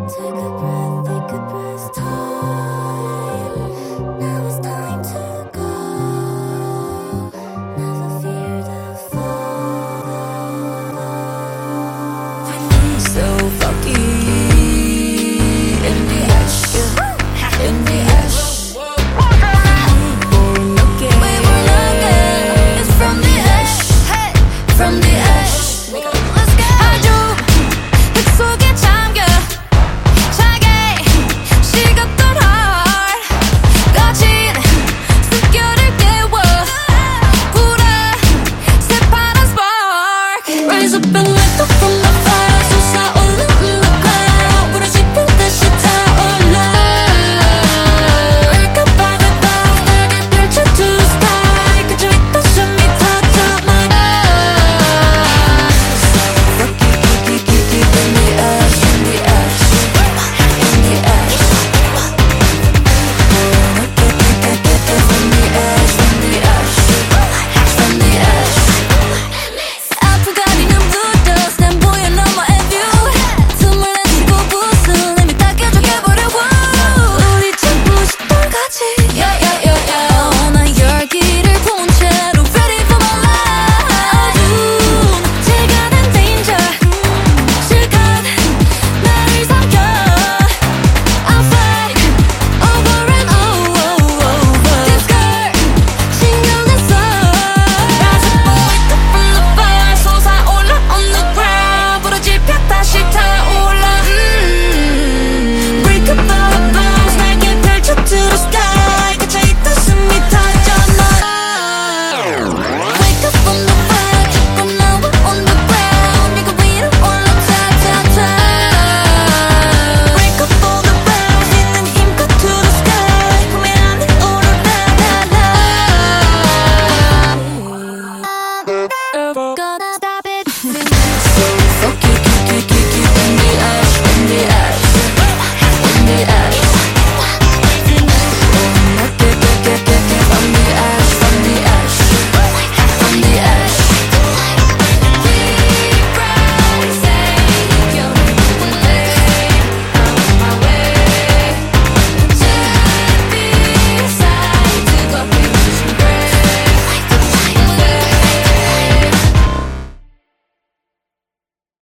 take a breath, time. Now it's time to go. Never fear the fall. So funky in the ash, in the ash. From the ash, 아주 흙속에 잠겨 차게 식었던 heart 거친 숨결을 깨워 불어 새파란 spark. Rise up and light up from the fire 솟아오르는 the cloud 부러지면 다시 타올라. Wake up by the dawn 날개 펼쳐 to the sky 갇혀있던 숨이 터져만 got